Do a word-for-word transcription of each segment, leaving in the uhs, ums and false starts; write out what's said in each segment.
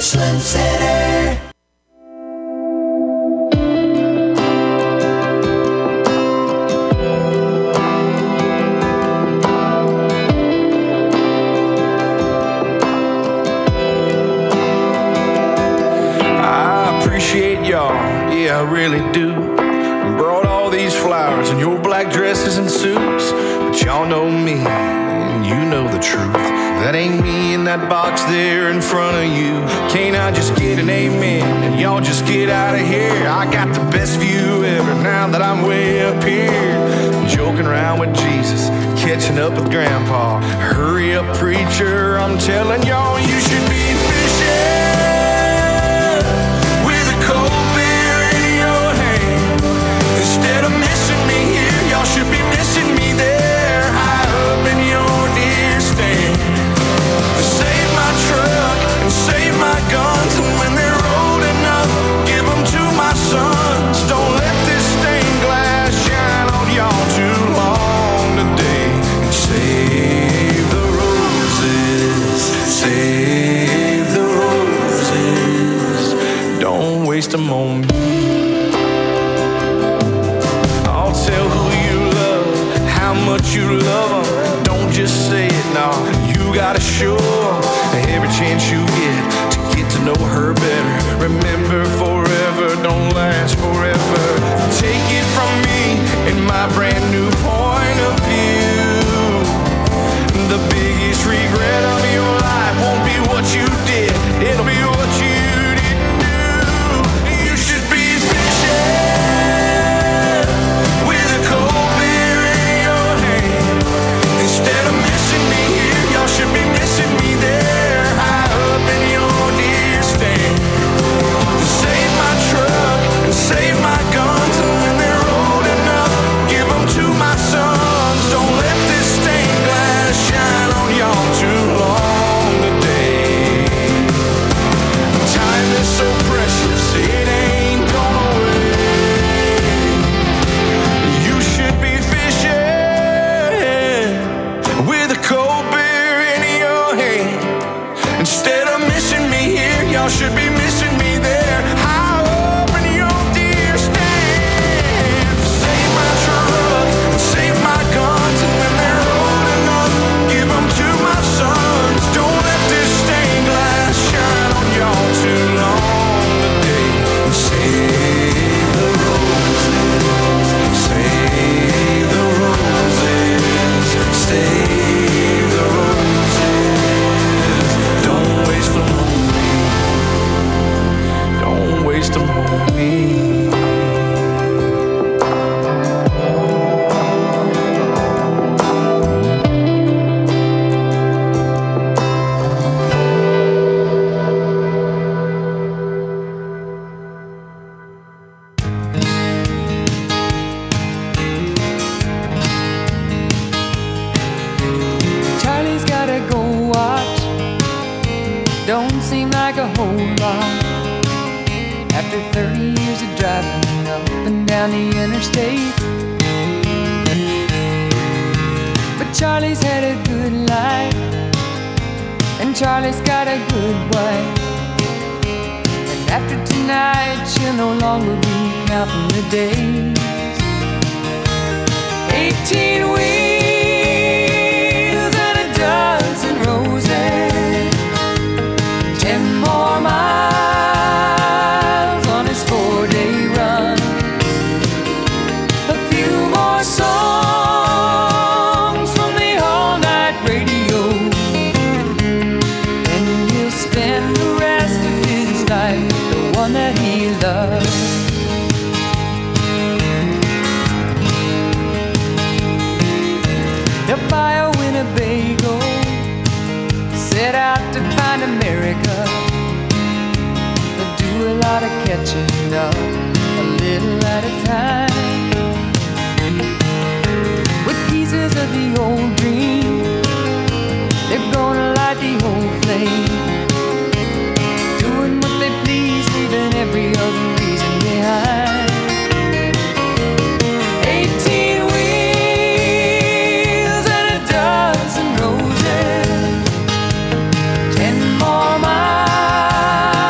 Richland Center. I appreciate y'all, yeah, I really do. Brought all these flowers and your black dresses and suits, but y'all know me and you know the truth. That ain't me in that box there in front of you. Can't I just get an amen and y'all just get out of here? I got the best view ever now that I'm way up here, joking around with Jesus, catching up with Grandpa. Hurry up, preacher, I'm telling y'all you should be fishing with a cold beer in your hand. Instead of missing me here, y'all should be missing me there, high up in your deer stand. Save my truck and save my guns, and when they're old enough, give them to my sons. Don't let this stained glass shine on y'all too long today. And save the roses, save the roses. Don't waste them on me. I'll tell who you love, how much you love them. Don't just say it, nah, you gotta show every chance you get to get to know her better. Remember, forever don't last forever. Take it from me in my brand new point of view. The biggest regret of your life won't be what you did, it'll be what you didn't do. You should be fishing with a cold beer in your hand. Instead of missing me here, y'all should be missing me there, high up in your deer stand. Save my truck and save my guns, and when they're old enough, give them to my sons. Don't let this stained glass shine on y'all too long today. Time is so precious, it ain't gone away. You should be fishing with a cold beer in your hand. Instead of missing me here, y'all should be missing me there, high up in your deer stand. Save my truck and save my guns, and when they're old enough, give them to my sons. Don't let this stained glass shine on y'all too long today. Save the roses, save the roses, save the roses. Don't waste them on me, don't waste them on me. Charlie's gotta go watch. Don't seem like a whole lot after thirty years of driving up and down the interstate. But Charlie's had a good life, and Charlie's got a good wife. And after tonight, she'll no longer be counting the days. Eighteen wheels and a dozen roses, ten more miles on his four-day run, a few more songs from the all-night radio, and he'll spend the rest of his life with the one that he loves. He'll buy a Winnebago, set out to find America. He'll do a lot of catching up, a little at a time, with pieces of the old dream. They're gonna light the old flame, doing what they please, leaving every other reason behind. Eighteen wheels and a dozen roses, ten more miles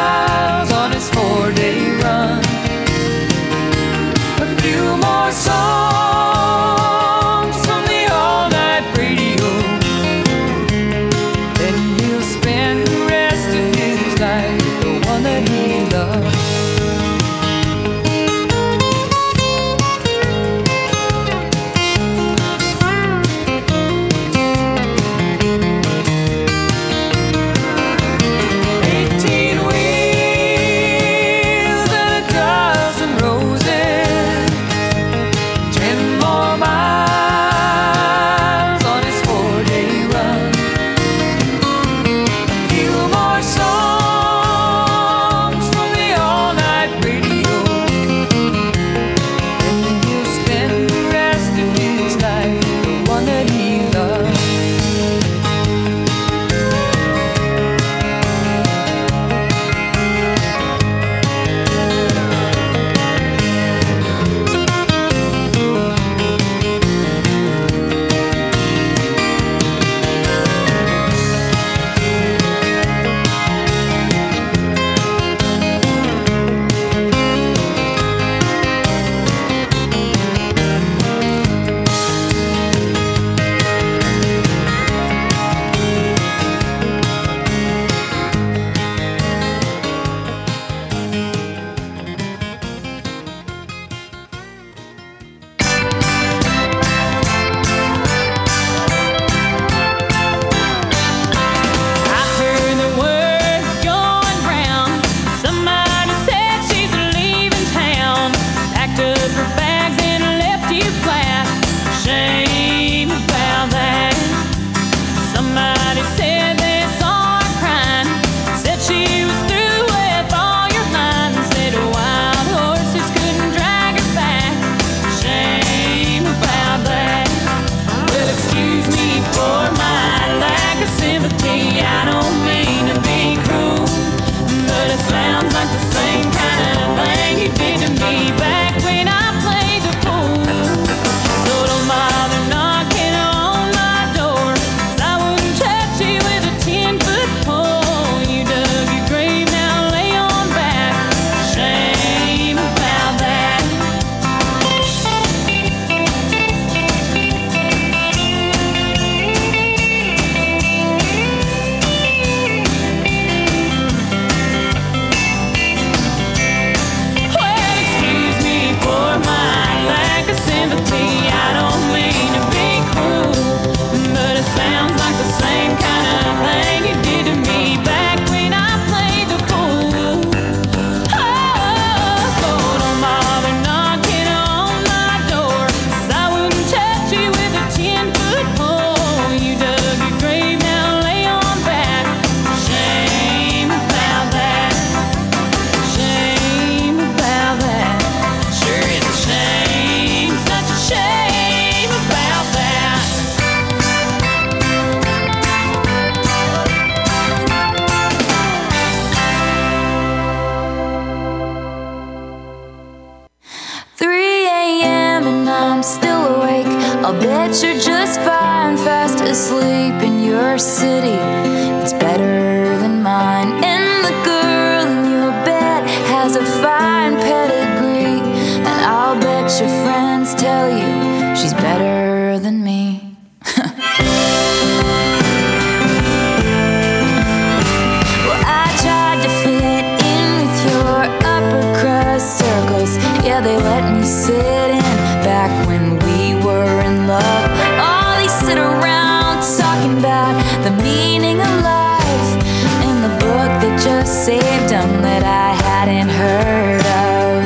saved them that I hadn't heard of.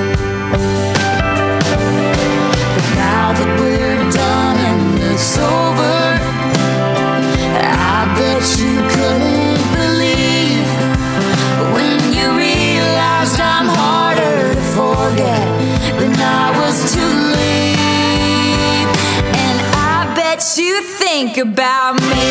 But now that we're done and it's over, I bet you couldn't believe when you realized I'm harder to forget than I was to leave. And I bet you think about me.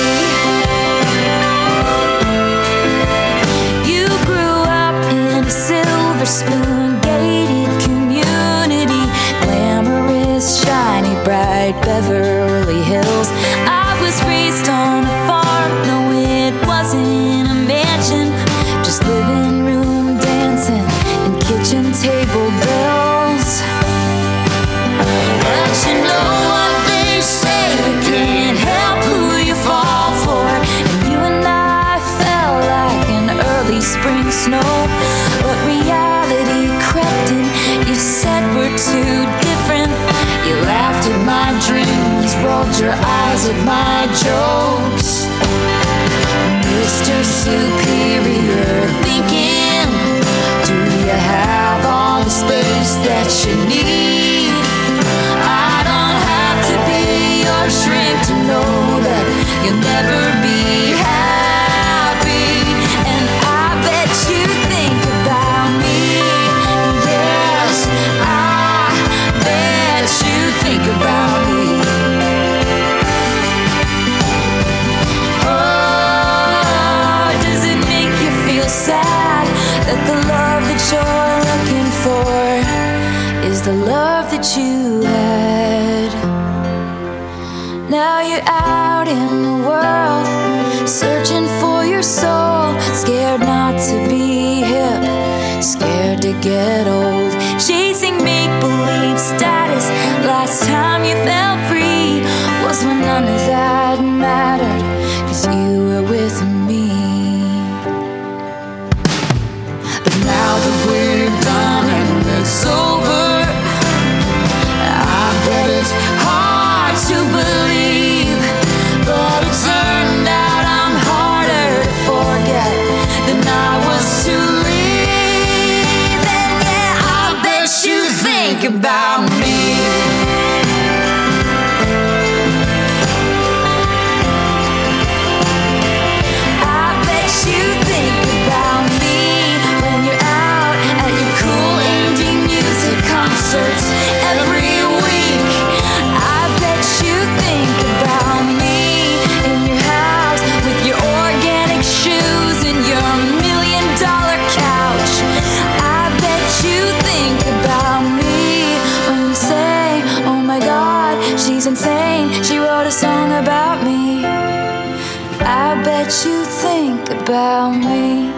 You grew up in a silver spoon gated community, glamorous, shiny, bright Beverly Hills. I was raised on a farm, no it wasn't a mansion, just living room dancing and kitchen table bells. But you know what they say, you can't help who you fall for. And you and I fell like an early spring snow, but reality crept in. You said we're too different. You laughed at my dreams, rolled your eyes at my jokes. Mister Superior thinking, do you have all the space that you need? I don't have to be your shrink to know that you'll never be happy. And I bet you think about me. Yes, I bet you think about me. Oh, does it make you feel sad that the love that you're looking for is the love that you had? Now you're out in the world, searching for your soul, scared not to be hip, scared to get old, chasing make-believe status. Last time you felt free was when none of that mattered, 'cause you were with me. But now that we're done and it's over, I bet it's hard to believe, but it turned out I'm harder to forget than I was to leave. And yeah, I bet you think about me. I bet you think about me when you're out at your cool indie music concerts every week. I bet you think about me in your house with your organic shoes and your million dollar couch. I bet you think about me when you say, oh my God, she's insane, she wrote a song about me. I bet you think about me.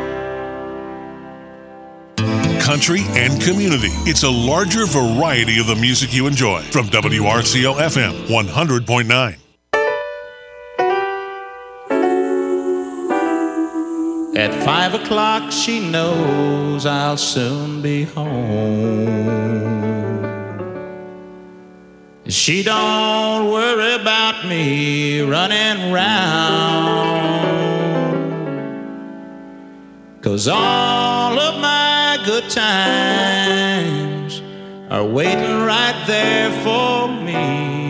Country and community. It's a larger variety of the music you enjoy. From W R C O F M one hundred point nine. At five o'clock she knows I'll soon be home. She don't worry about me running round, 'cause all of my good times are waiting right there for me.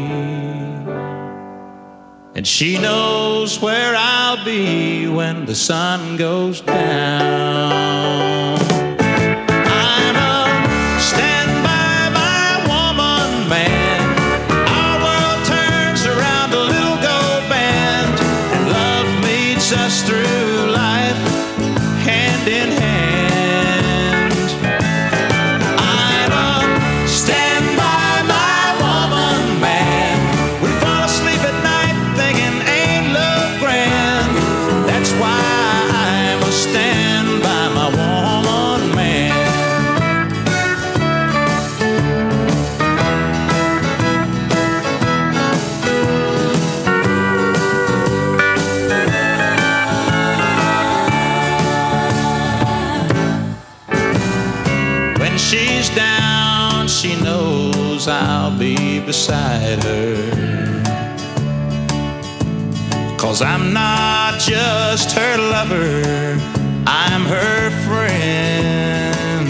And she knows where I'll be when the sun goes down. I'm a stand-by my woman man. Our world turns around a little gold band, and love meets us through life hand in hand. I'm a stand-by my woman man. We fall asleep at night thinking, ain't love grand? That's why I'm a stand-by my woman man. When she's down, she knows I'll be beside her, 'cause I'm not just her lover, I'm her friend.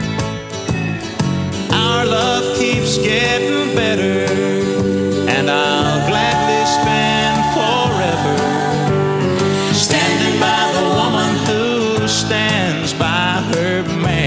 Our love keeps getting better, and I'll gladly spend forever standing by the woman who stands by her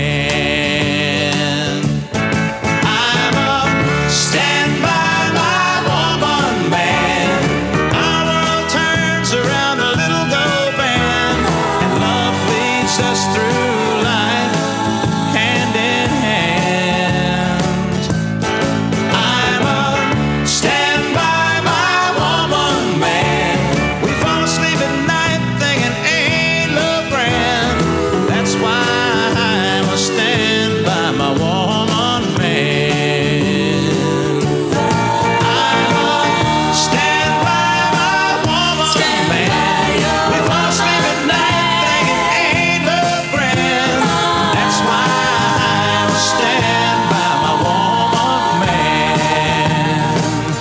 man. I'm a stand by my woman man. Our world turns around a little gold band, and love leads us through life hand in hand. I'm a stand by my woman man. We fall asleep at night thinking ain't love grand. That's why I'm a stand by my woman man. I'm a stand by my woman man. We fall asleep at night thinking ain't love grand. That's why I'm a stand by my woman man.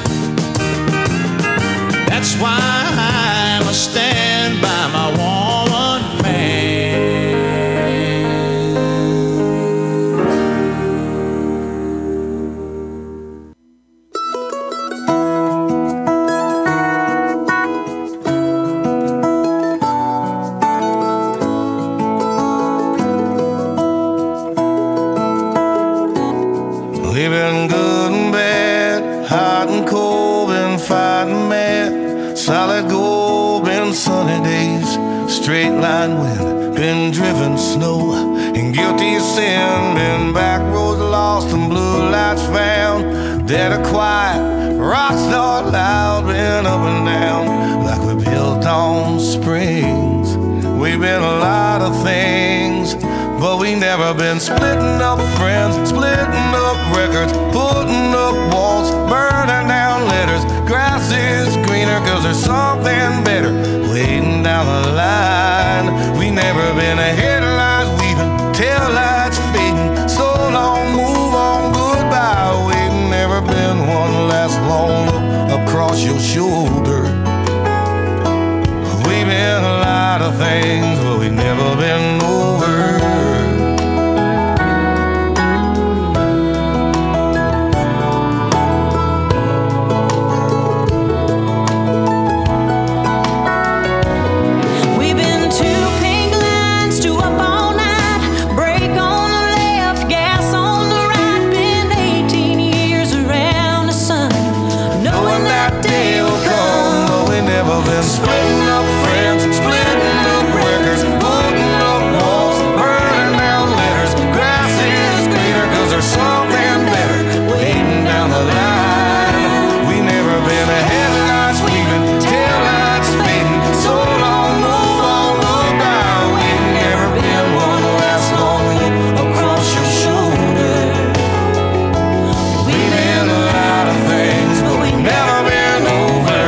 That's why I'm a stand by my woman man. We've been good and bad, hot and cold, been fighting mad. Solid gold, been sunny days, straight line wind, been driven snow. And guilty sin, been back roads lost and blue lights found. Dead or quiet, rocks not loud, been up and down like we built on springs. We've been a lot of things, but we never been splitting up friends, splitting up records, putting up walls, burning down letters. Grass is greener cause there's something better waiting down the line. We never been a headlights weaving, tail lights fading. So long, move on, goodbye. We've never been one last long look across your shoulder. We've been a lot of things, but we've never been over. We've been two pink lines, two up all night, brake on the left, gas on the right. Been eighteen years around the sun, knowing that day will come. But we never been splitting up friends, splitting up records, putting up walls, burning down letters. Grass is greener cause there's something better waiting down the line. We never been a headlights weaving, tail lights fading. So long, move on, goodbye. We've never been one last long look across your shoulder. We've been a lot of things, but we've never been over.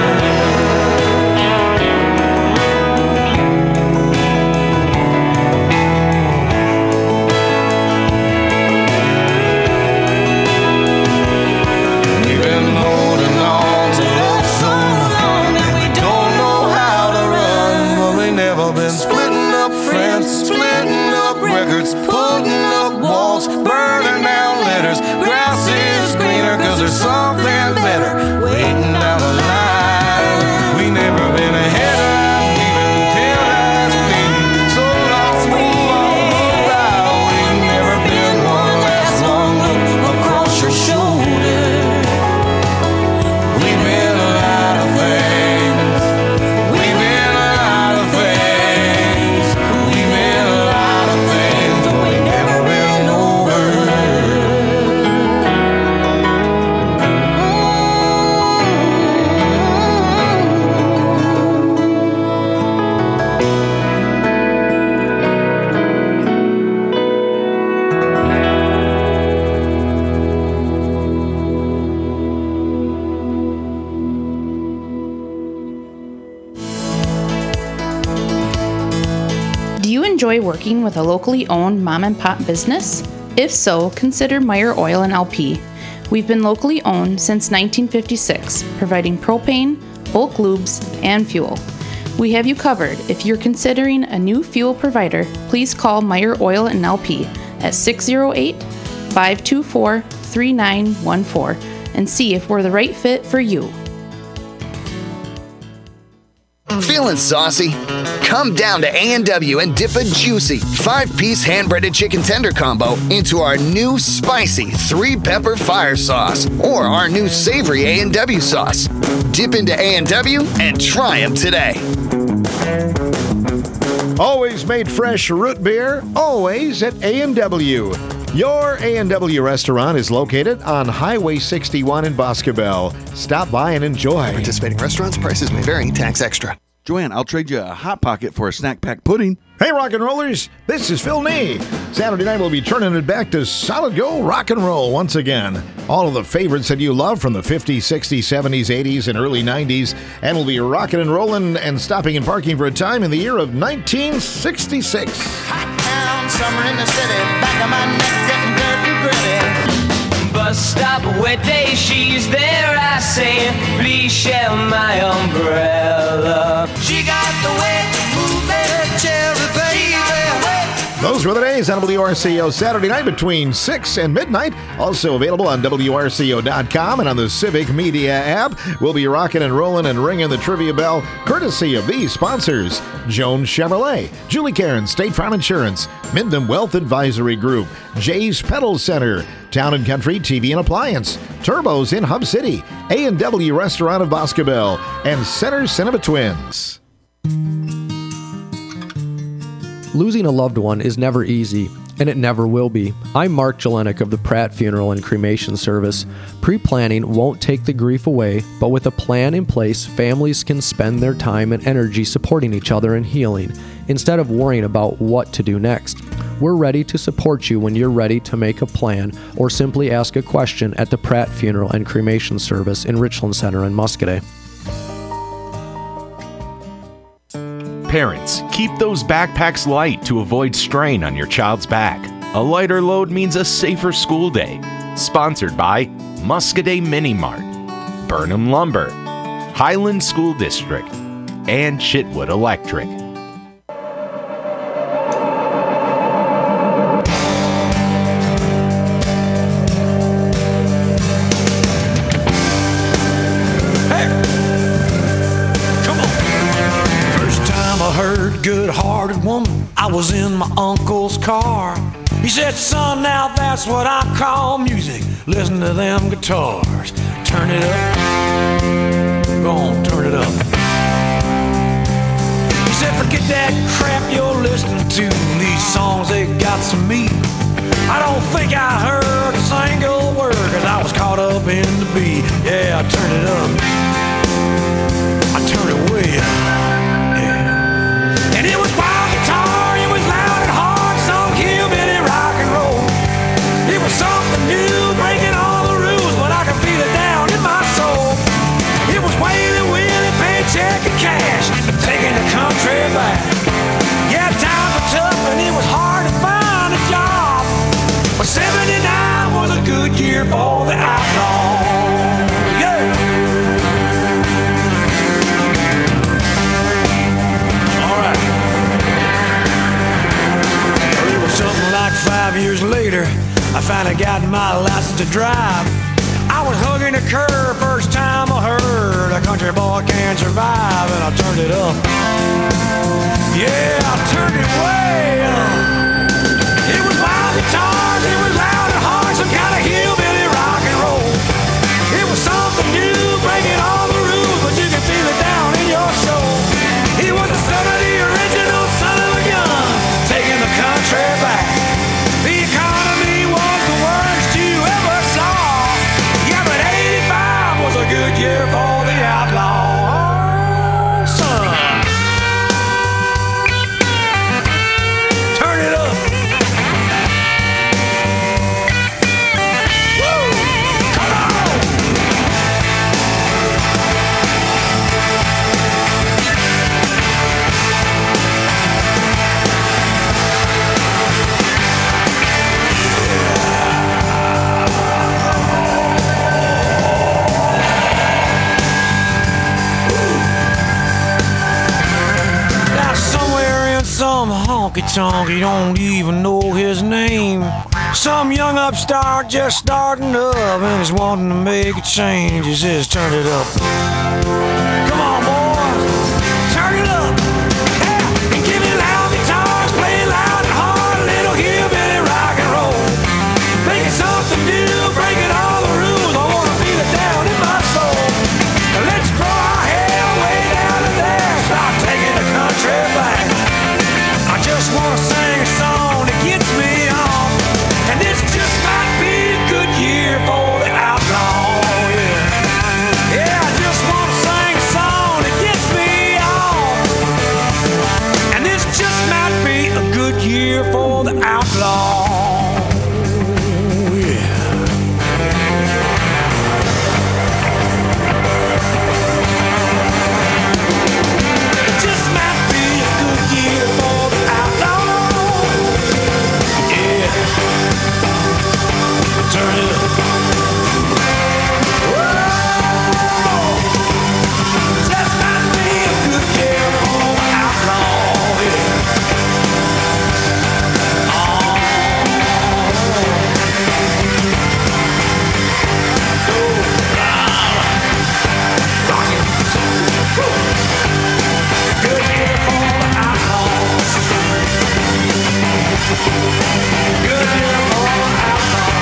We've been holding on to love so long that we don't know how to run. But we never been splitting up friends, splitting up records, putting up walls, burning down letters. Grass is greener cause there's something better waiting down the line. We never been ahead of even tail lights fading. So long, move on, goodbye. We've never been one last long look across your shoulder. We've been a lot of things. We've been a lot of things. We've been a lot of things, but we've never been over. Do you enjoy working with a locally owned mom and pop business? If so, consider Meyer Oil and L P. We've been locally owned since nineteen fifty-six, providing propane, bulk lubes, and fuel. We have you covered. If you're considering a new fuel provider, please call Meyer Oil and L P at six oh eight, five two four, three nine one four and see if we're the right fit for you. Feeling saucy? Come down to A and W and dip a juicy five-piece hand-breaded chicken tender combo into our new spicy three-pepper fire sauce or our new savory A and W sauce. Dip into A and W and try them today. Always made fresh root beer, always at A and W. Your A and W restaurant is located on Highway sixty-one in Boscobel. Stop by and enjoy. Participating restaurants, prices may vary, tax extra. Joanne, I'll trade you a Hot Pocket for a snack pack pudding. Hey, rock and rollers, this is Phil Nee. Saturday night we'll be turning it back to solid gold rock and roll once again. All of the favorites that you love from the fifties, sixties, seventies, eighties, and early nineties. And we'll be rocking and rolling and stopping and parking for a time in the year of nineteen sixty-six. Hot town, summer in the city, back of my neck getting dirt and gritty. Bus stop, wet day, she's there, I say, please share my umbrella. She got the way to move that cherry, baby. Those were the days on W R C O Saturday night between six and midnight. Also available on W R C O dot com and on the Civic Media app. We'll be rocking and rolling and ringing the trivia bell courtesy of these sponsors: Jones Chevrolet, Julie Cairns State Farm Insurance, Minden Wealth Advisory Group, Jay's Pedal Center, Town and Country T V and Appliance, Turbos in Hub City, A and W Restaurant of Boscobel, and Center Cinema Twins. Losing a loved one is never easy, and it never will be. I'm Mark Jelenic of the Pratt Funeral and Cremation Service. Pre-planning won't take the grief away, but with a plan in place, families can spend their time and energy supporting each other and healing, instead of worrying about what to do next. We're ready to support you when you're ready to make a plan, or simply ask a question at the Pratt Funeral and Cremation Service in Richland Center in Muscadet. Parents, keep those backpacks light to avoid strain on your child's back. A lighter load means a safer school day. Sponsored by Muscadet Mini Mart, Burnham Lumber, Highland School District, and Chitwood Electric. Good-hearted woman, I was in my uncle's car. He said, son, now that's what I call music. Listen to them guitars. Turn it up. Go on, turn it up. He said, forget that crap you're listening to. These songs, they got some meat. I don't think I heard a single word, cause I was caught up in the beat. Yeah, I turned it up. I turned it way up. And it was wild guitar, it was loud and hard, some hillbilly rock and roll. It was something new, breaking all the rules, but I could feel it down in my soul. It was Waylon Willie, paycheck and cash, taking the country back. Yeah, times were tough and it was hard to find a job, but seventy-nine was a good year for the outlaw. Yeah. Five years later, I finally got my license to drive. I was hugging a curve, first time I heard a country boy can't survive, and I turned it up. Yeah, I turned it way up. It was wild guitars, it was loud and hard, some kind of hillbilly rock and roll. It was something new, breaking all the rules, but you can feel it down in your soul. He was the son of the original son of a gun, taking the country back. The economy was the worst you ever saw. Yeah, but eighty-five was a good year for the outlaw. Oh, son. Turn it up. tongue, you don't even know his name. Some young upstart just starting up and is wanting to make a change. He says, turn it up. Come on, boys, turn it up. Yeah, and give me loud guitars, play loud and hard, a little hillbilly rock and roll. Make it something new, breaking all the rules. I wanna feel it down in my soul. Now let's grow our hair way down to there, start taking the country back. I just wanna sing a song that gets me on, and this just might be a good year for the outlaw. Yeah, yeah, I just wanna sing a song that gets me on, and this just might be a good year for the outlaw. Turn it up. Whoa. Just might be a good year for the outlaw. Yeah. Oh. Oh. Rock it. Good year for the outlaws. Good year for the outlaws.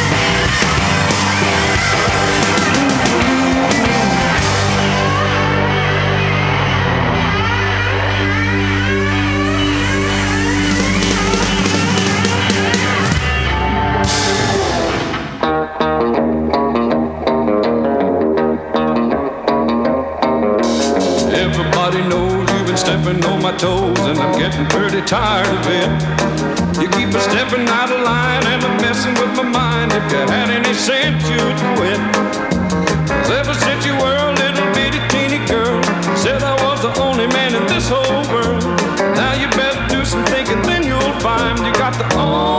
Everybody knows you've been stepping on my toes, and I'm getting pretty tired of it. You keep a stepping out of line and I'm messing with my mind. If you had any sense, you'd quit. 'Cause ever since you were a little bitty teeny girl, said I was the only man in this whole world. Now you better do some thinking, then you'll find you got the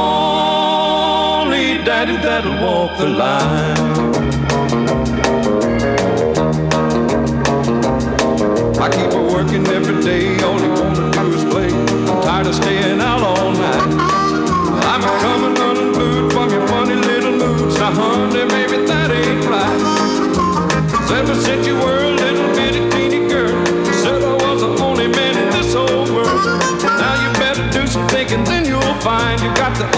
only daddy that'll walk the line. I keep her working every day, all you wanna do is play. I'm tired of staying out all night. I'm a coming unglued from your funny little moods. Now honey, maybe that ain't right. 'Cause ever since you were a little bitty teeny girl, you said I was the only man in this whole world. Now you better do some thinking, then you'll find you got the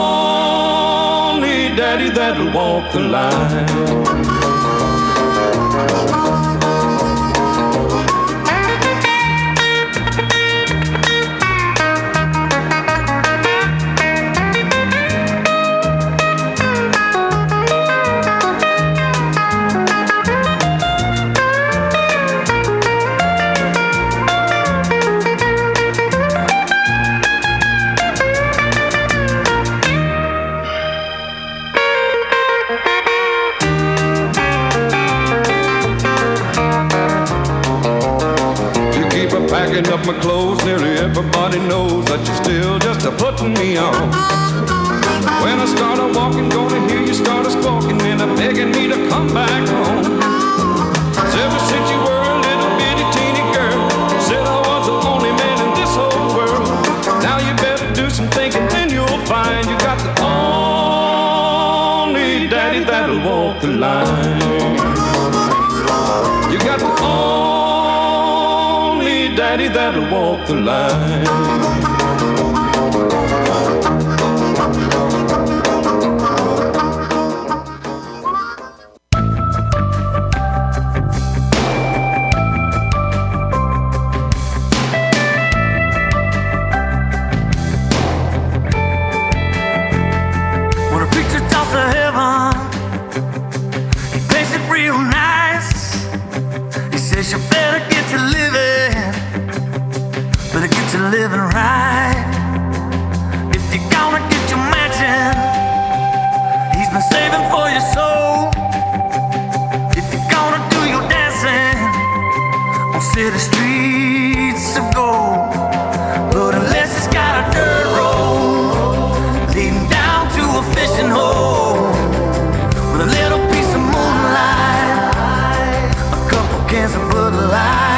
only daddy that'll walk the line. Packing up my clothes, nearly everybody knows that you're still just a putting me on. When I start a walking, gonna hear you start a squawking and a begging me to come back home. 'Cause ever since you were a little bitty teeny girl, you said I was the only man in this whole world. Now you better do some thinking, then you'll find you got the only daddy that'll walk the line. You got the only daddy that'll walk the line. When a preacher talks to heaven, he paints it real nice. He says you better get to living, better get to living right. If you're gonna get your mansion, he's been saving for your soul. If you're gonna do your dancing on city streets of gold, but unless it's got a dirt road leading down to a fishing hole with a little piece of moonlight, a couple cans of Bud Light.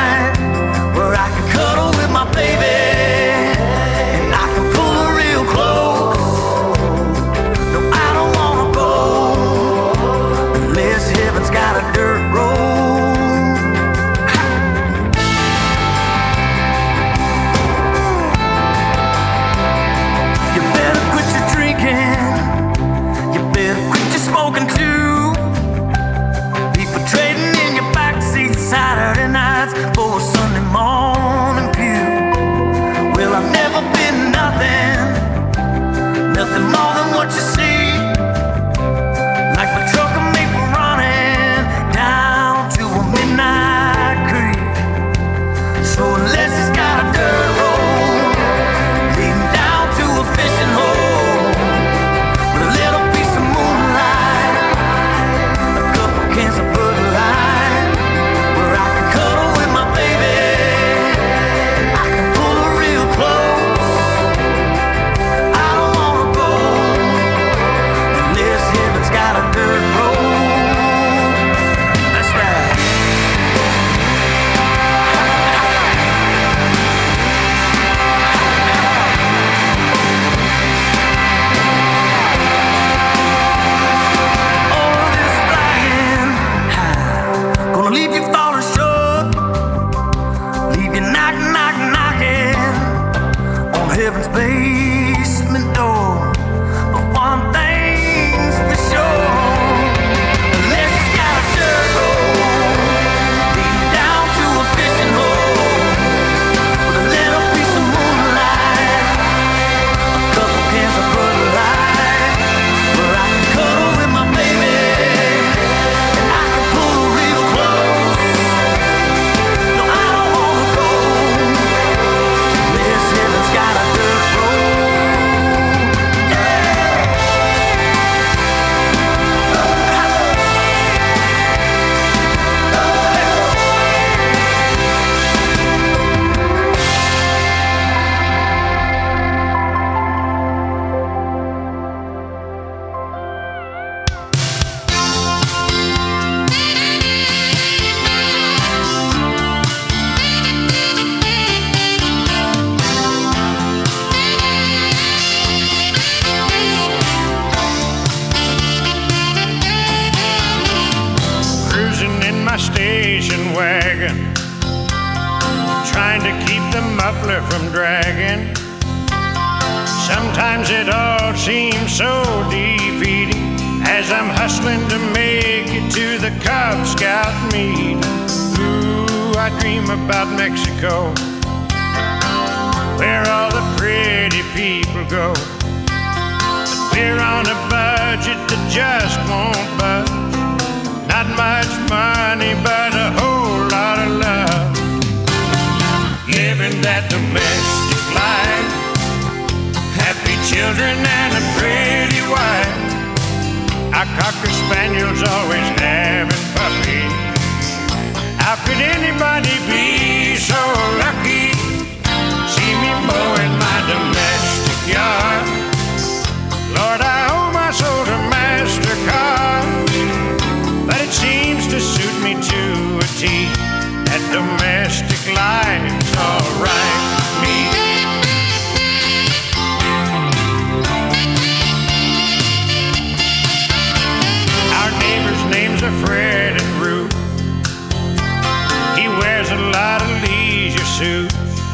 muffler from dragging. Sometimes it all seems so defeating as I'm hustling to make it to the Cub Scout meeting. Ooh, I dream about Mexico, where all the pretty people go. But we're on a budget that just won't budge. Not much money, but a whole lot of love. Living that domestic life, happy children and a pretty wife. Our Cocker Spaniels always having puppies. How could anybody be so lucky? See me mowing my domestic yard. Lord, I owe my soul to MasterCard, but it seems to suit me to a T. That domestic life's alright with me. Our neighbor's names are Fred and Ruth. He wears a lot of leisure suits.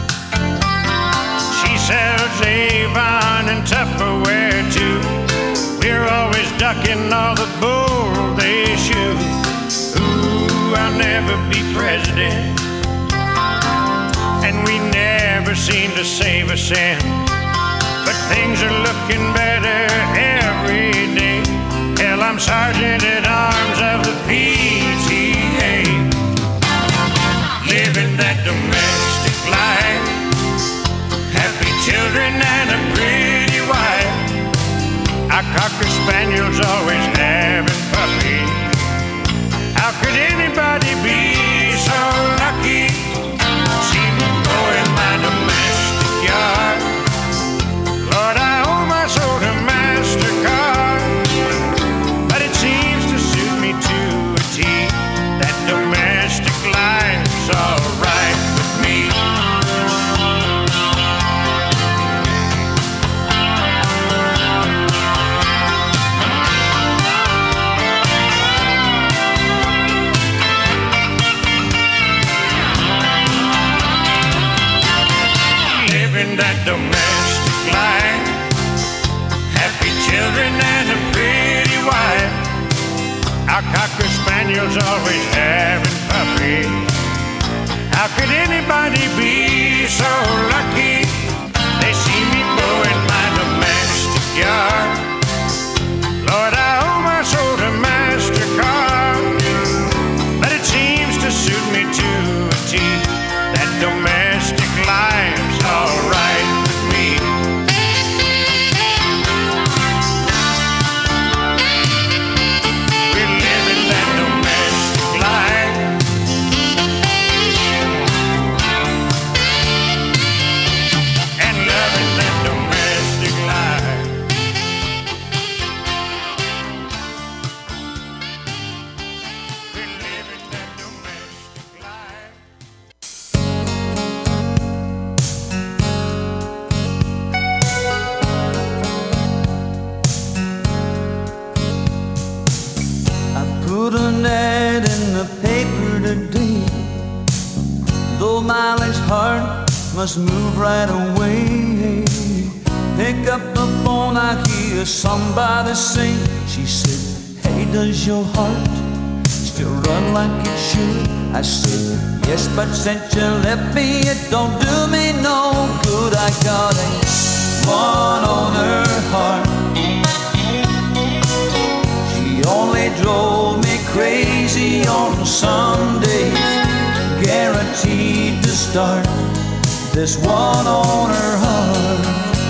She sells Avon and Tupperware too. We're always ducking all the bull they shoot. Ooh, I'll never be president, and we never seem to save a cent. But things are looking better every day. Hell, I'm sergeant at arms of the P T A. Living that domestic life, happy children and a pretty wife. Our Cocker Spaniels always having puppies. How could anybody be so lucky? See me mowing my domestic yard. Lord, I owe my soul to MasterCard, but it seems to suit me to a T. That domestic life's alright with me. That domestic life, happy children and a pretty wife. Our Cocker Spaniels always having puppies. How could anybody be so lucky? They see me mowing my domestic yard. Lord, I owe my soul to MasterCard, but it seems to suit me to a T. That domestic life's alright with me. We're living that domestic life, and loving that domestic life. We're living that domestic life. Put an ad in the paper today. Though Miley's heart must move right away. Pick up the phone, I hear somebody say. She said, hey, does your heart still run like it should? I said, yes, but since you left me, it don't do me no good. I got a one on her heart. She only drove me crazy on Sundays, guaranteed to start this one on her heart.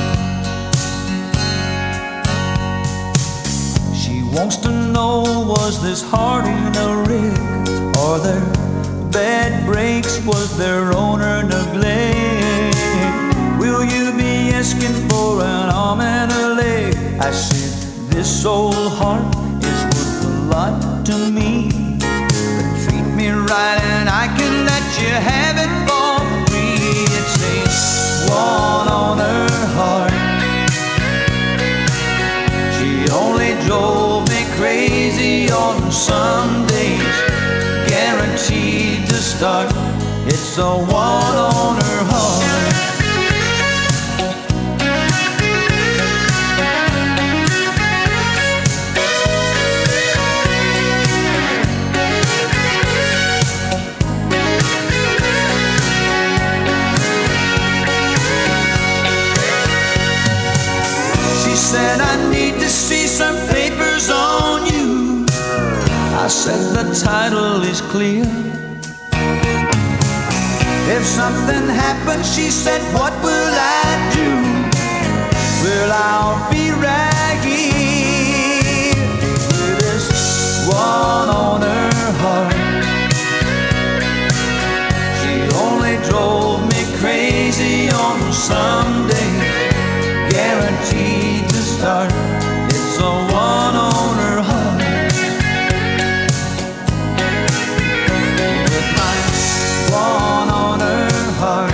She wants to know, was this heart in a wreck, or their bad breaks, was their owner neglect? Will you be asking for an arm and a leg? I said, this old heart is worth a lot to me, but treat me right and I can let you have it for free. It's a one on her heart. She only drove me crazy on Sundays, guaranteed to start. It's a one on her heart. I need to see some papers on you. I said the title is clear. If something happens, she said, what will I do? Well, I'll be right here with this one on her heart. She only drove me crazy on some days, guaranteed to start. It's a one on her heart. With my one on her heart,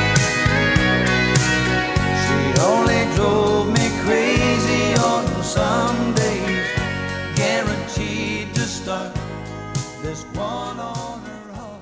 she only drove me crazy on some days, guaranteed to start. This one on her heart.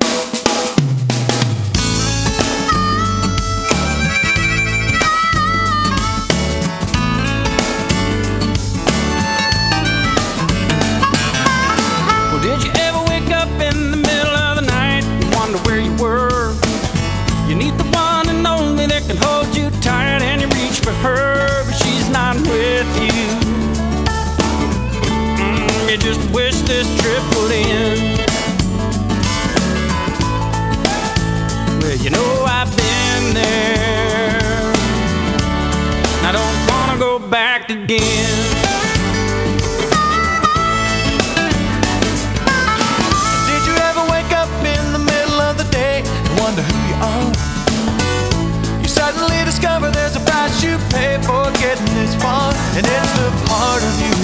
Did you ever wake up in the middle of the night and wonder where you were? You need the one and only that can hold you tight, and you reach for her, but she's not with you. Mm, you just wish this trip would end. Well, you know I've been there. I don't wanna go back again. Wonder who you are. You suddenly discover there's a price you pay for getting this far, and it's the part of you.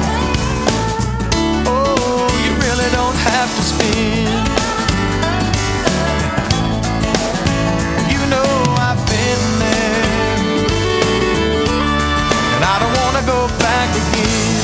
Oh, you really don't have to spend. You know I've been there, and I don't wanna go back again.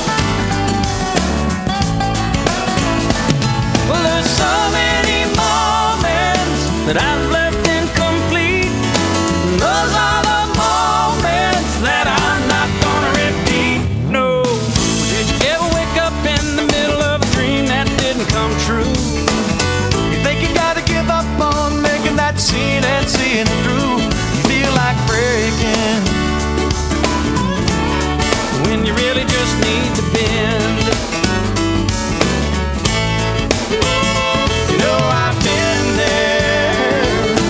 Well, there's so many that I've left incomplete. Those are the moments that I'm not gonna repeat. No. Did you ever wake up in the middle of a dream that didn't come true? You think you gotta give up on making that scene and seeing it through. You feel like breaking when you really just need to bend. You know I've been there.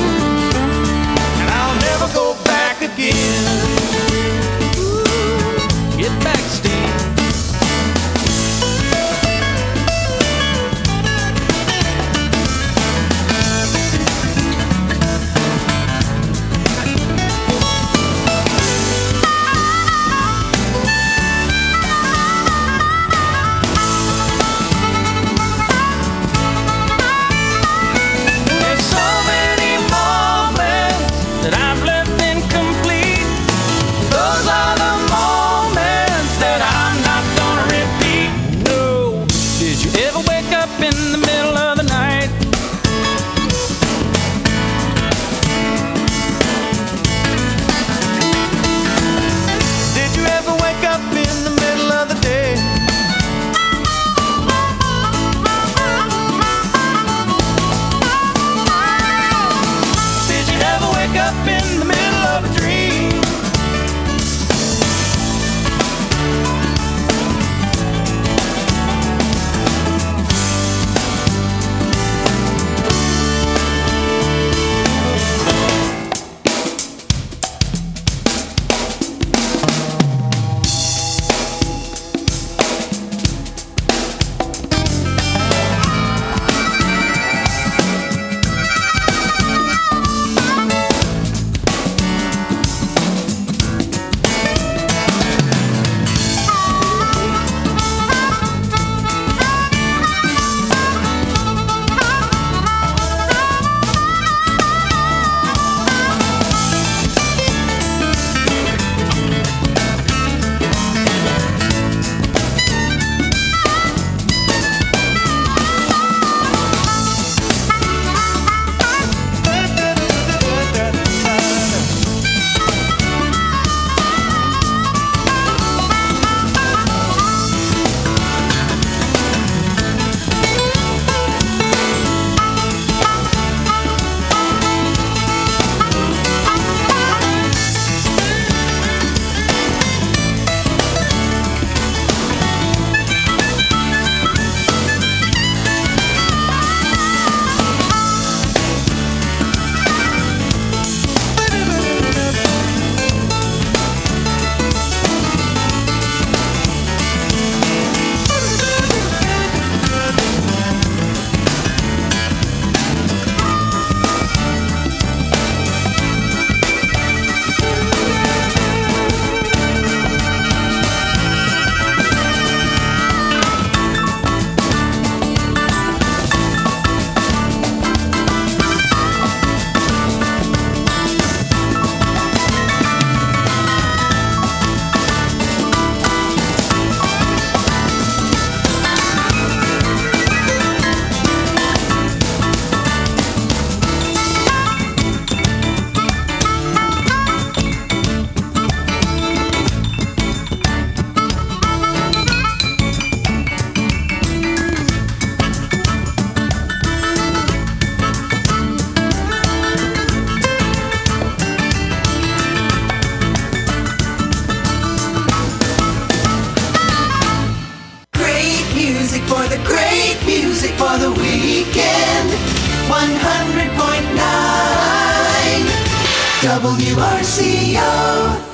W R C O.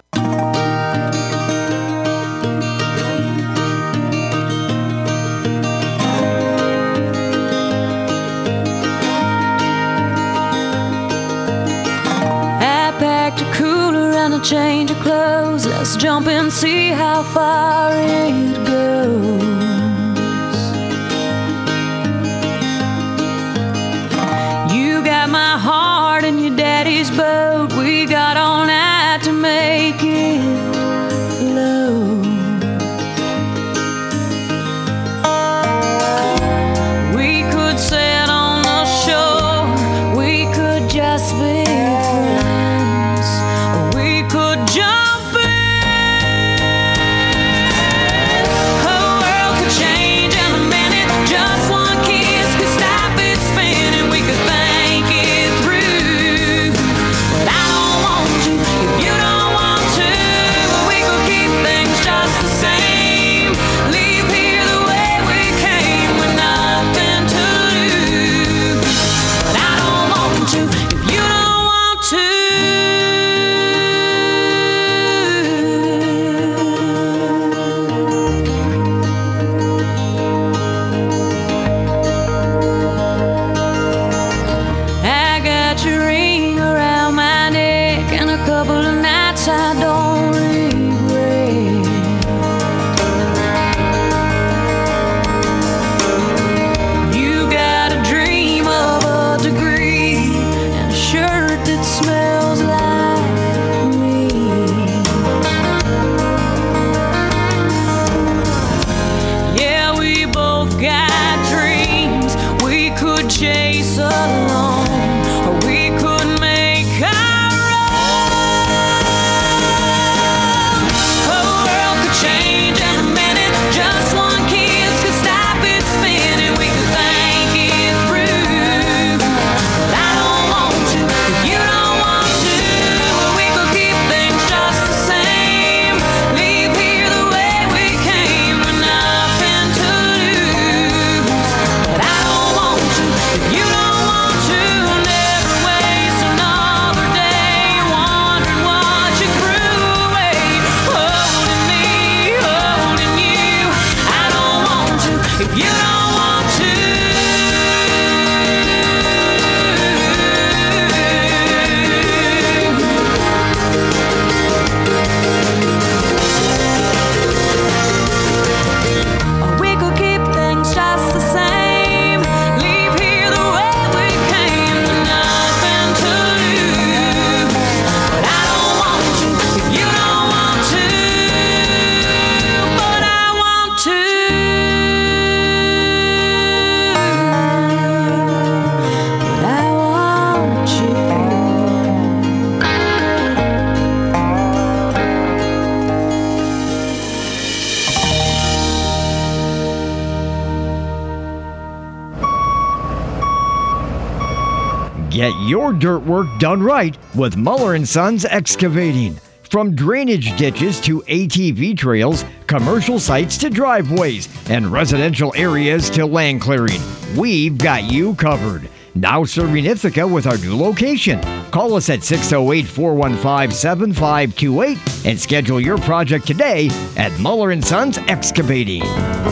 I packed a cooler and a change of clothes. Let's jump and see how far it goes. You got my heart in your daddy's boat. We got all night to make it flow. We could sit on the shore. We could just be friends. Or we could jump in. The world could change in a minute. Just one kiss could stop it spinning. We could think it through. But I don't want to if you don't want to. We could keep things just the same. Leave here the way we came with nothing to lose. But I don't want to if you don't want to. I got your ring around my neck and a couple of nights I don't regret. You got a dream of a degree and a shirt that smells like me. Yeah, we both got dreams we could chase alone, or we could make our own. The world could change in a minute. Just one kiss could stop it spinning. We could think it through. But I don't want to if you don't want to. We could keep things just the same. Leave here the way we came with nothing to lose. But I don't want to if you don't want to. Never waste another day wondering what you threw away. Holding me, holding you. I don't want to if you don't want to. Or we could keep things just the same. Leave here the way we came with nothing to lose. But I don't want to if you don't want to. But I want to. But I want you. Get your dirt work done right with Muller and Sons Excavating. From drainage ditches to A T V trails, commercial sites to driveways, and residential areas to land clearing, we've got you covered. Now serving Ithaca with our new location. Call us at six oh eight, four one five, seven five two eight and schedule your project today at Muller and Sons Excavating.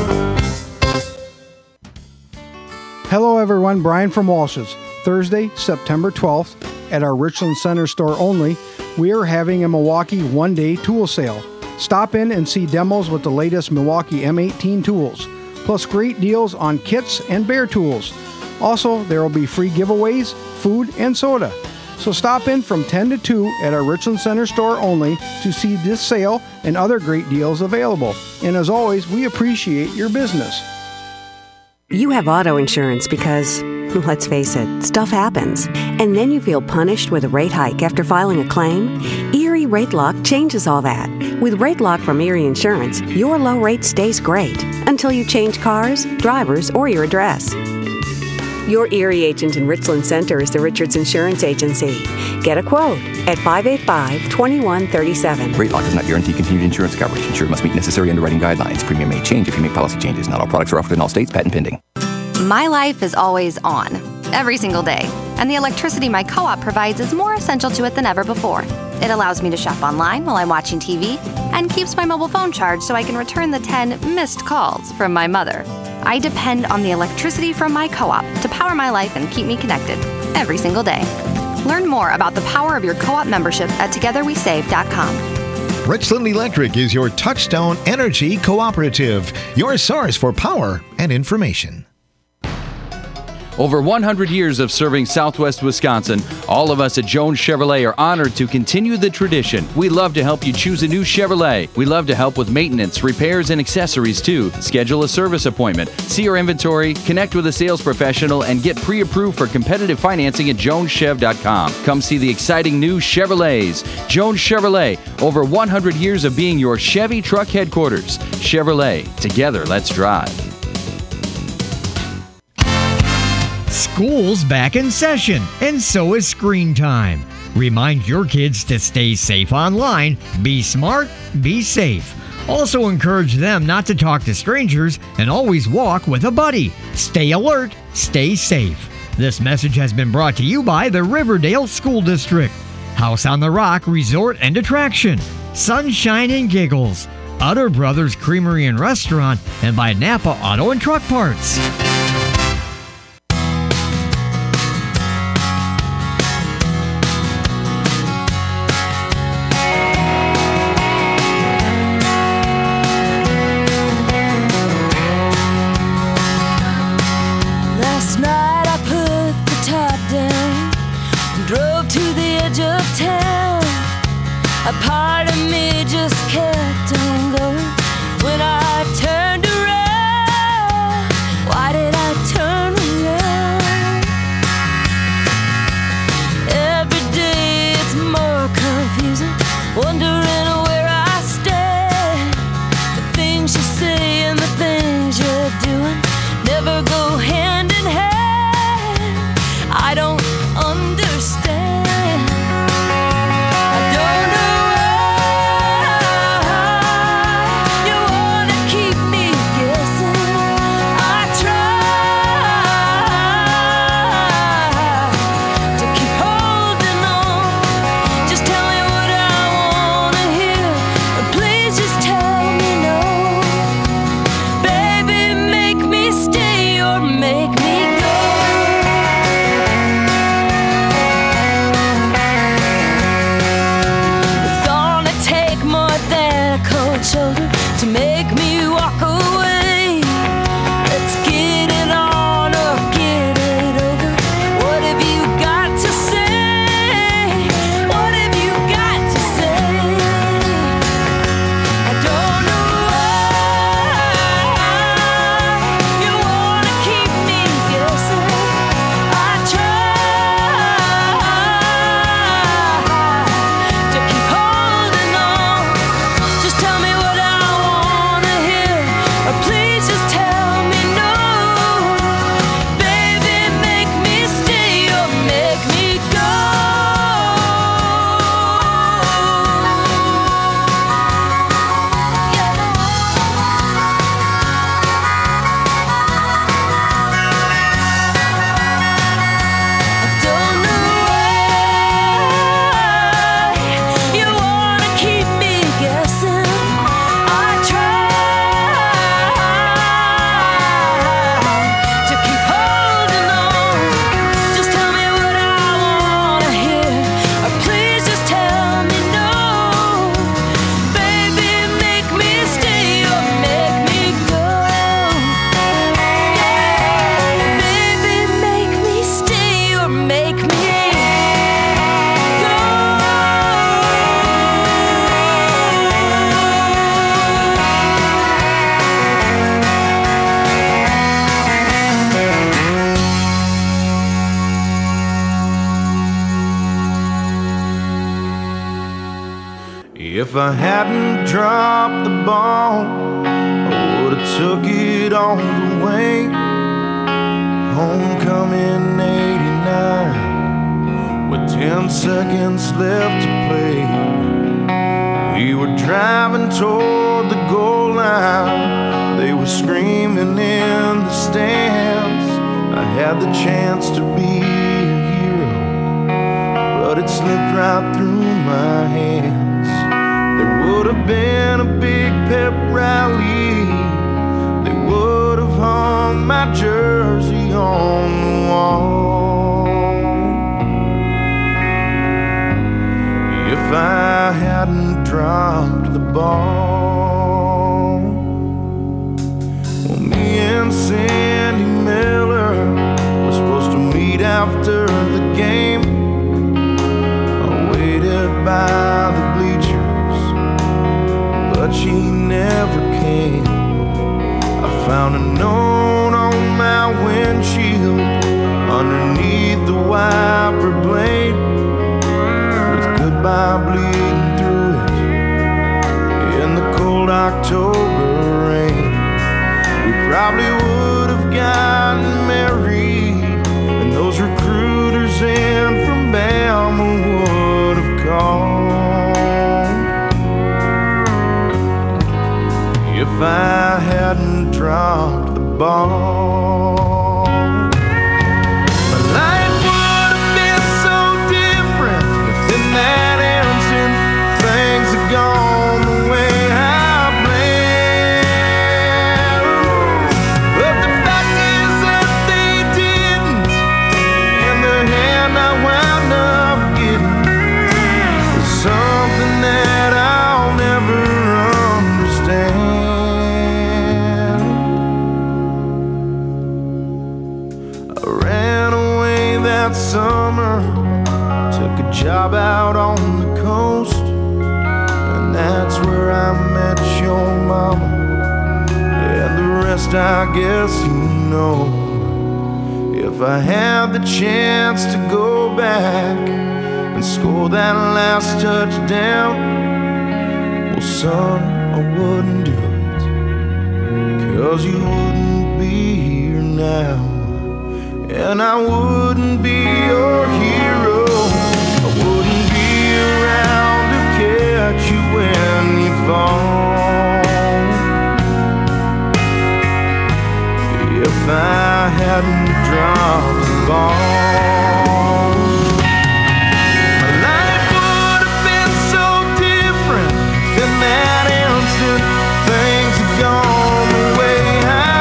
Hello everyone, Brian from Walsh's. Thursday, September twelfth, at our Richland Center store only, we are having a Milwaukee one-day tool sale. Stop in and see demos with the latest Milwaukee M eighteen tools, plus great deals on kits and bare tools. Also, there will be free giveaways, food, and soda. So stop in from ten to two at our Richland Center store only to see this sale and other great deals available. And as always, we appreciate your business. You have auto insurance because, let's face it, stuff happens. And then you feel punished with a rate hike after filing a claim? Erie Rate Lock changes all that. With Rate Lock from Erie Insurance, your low rate stays great until you change cars, drivers, or your address. Your Erie agent in Richland Center is the Richards Insurance Agency. Get a quote at five eight five, two one three seven. Rate Lock does not guarantee continued insurance coverage. Insured must meet necessary underwriting guidelines. Premium may change if you make policy changes. Not all products are offered in all states. Patent pending. My life is always on. every single day, and the electricity my co-op provides is more essential to it than ever before. It allows me to shop online while I'm watching T V and keeps my mobile phone charged so I can return the ten missed calls from my mother. I depend on the electricity from my co-op to power my life and keep me connected every single day. Learn more about the power of your co-op membership at together we save dot com. Richland Electric is your Touchstone Energy Cooperative, your source for power and information. Over one hundred years of serving Southwest Wisconsin, all of us at Jones Chevrolet are honored to continue the tradition. We love to help you choose a new Chevrolet. We love to help with maintenance, repairs, and accessories too. Schedule a service appointment, see our inventory, connect with a sales professional, and get pre-approved for competitive financing at jones chev dot com. Come see the exciting new Chevrolets. Jones Chevrolet, over one hundred years of being your Chevy truck headquarters. Chevrolet, together let's drive. School's back in session, and so is Screen Time. Remind your kids to stay safe online, be smart, be safe. Also encourage them not to talk to strangers and always walk with a buddy. Stay alert, stay safe. This message has been brought to you by the Riverdale School District, House on the Rock Resort and Attraction, Sunshine and Giggles, Utter Brothers Creamery and Restaurant, and by Napa Auto and Truck Parts. A part of me just kept on going. When I turned around, why did I turn around? Every day it's more confusing, wondering where I stand. The things you say and the things you're doing never go hand in hand. I don't understand. Shoulder to make me walk away. Let's get it on or get it over. What have you got to say? What have you got to say? I don't know why you wanna keep me guessing. I try to keep holding on. Just tell me what I wanna hear, or please just tell me no. Baby, make me stay or make me go. I don't know why you wanna keep me guessing. I try to keep holding on. Just tell me what I wanna hear, or please just tell me no. Baby, make me stay or make me go. Baby, make me stay or make me go. If I hadn't dropped the ball, I would've took it all the way. Homecoming eighty-nine, with ten seconds left to play. We were driving toward the goal line, they were screaming in the stands. I had had the chance to be a hero, but it slipped right through my hands. There would have been a big pep rally, they would have hung my jersey on the wall. If I hadn't dropped the ball. Well, me and Sandy Miller were supposed to meet after the game. I waited by the bleachers, but she never came. I found a note on my windshield underneath the wiper blade, with goodbye bleeding through it in the cold October rain. We probably would have gotten married, and those recruiters in from Bama would have called. If I hadn't dropped the ball, my life would have been so different. If in that instant things had gone the way I planned, but the fact is that they didn't, and the hand I wound up getting was something that I'll never understand. That summer, took a job out on the coast, and that's where I met your mama, and the rest I guess you know. If I had the chance to go back and score that last touchdown, well son, I wouldn't do it, 'cause you wouldn't be here now, and I wouldn't be your hero. I wouldn't be around to catch you when you fall. If I hadn't dropped the ball, my life would have been so different. In that instant, things had gone the way I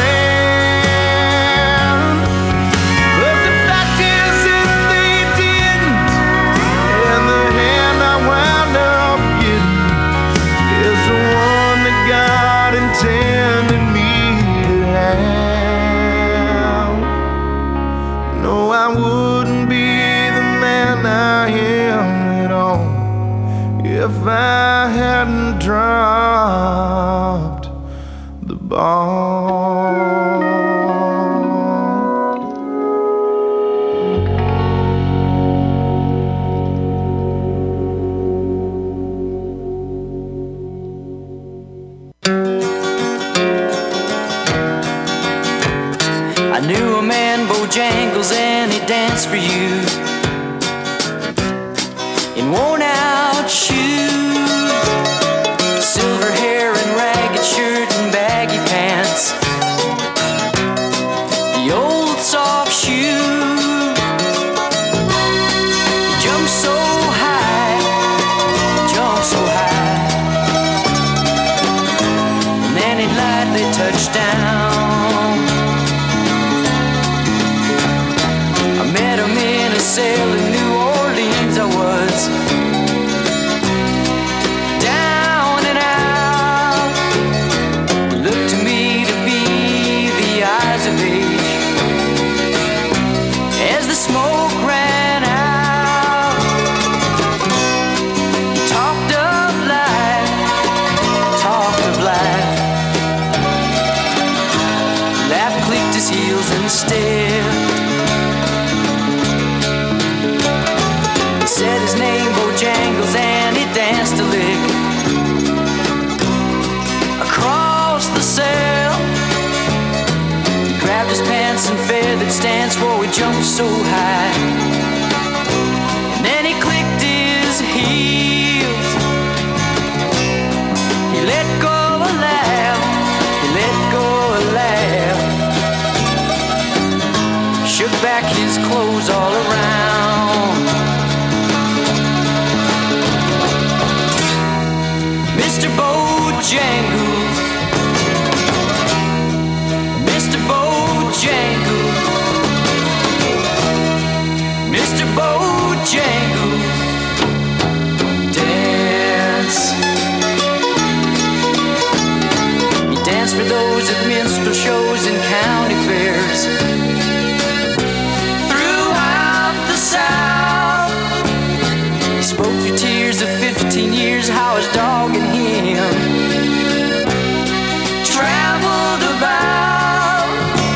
planned. But the fact is that they didn't, and the hand I wound up getting is the one that God intended me to have. No, I wouldn't be the man I am at all if I hadn't dropped the ball. I knew a man, Bojangles, and he danced for you in worn out shoes, silver hair and ragged shirt and baggy pants, the old soft shoe. He jumped so high, jumped so high, and then he lightly touched down. I met him in a cell in New Orleans. I was down and out. It looked to me to be the eyes of age as the smoke ran out. He talked of life, talked of life. Laugh clicked his heels and stared. Said his name, Bojangles, and he danced a lick across the cell. He grabbed his pants and feathered stance, for he jumped so high. And then he clicked his heels. He let go a laugh, he let go a laugh. back his clothes all around.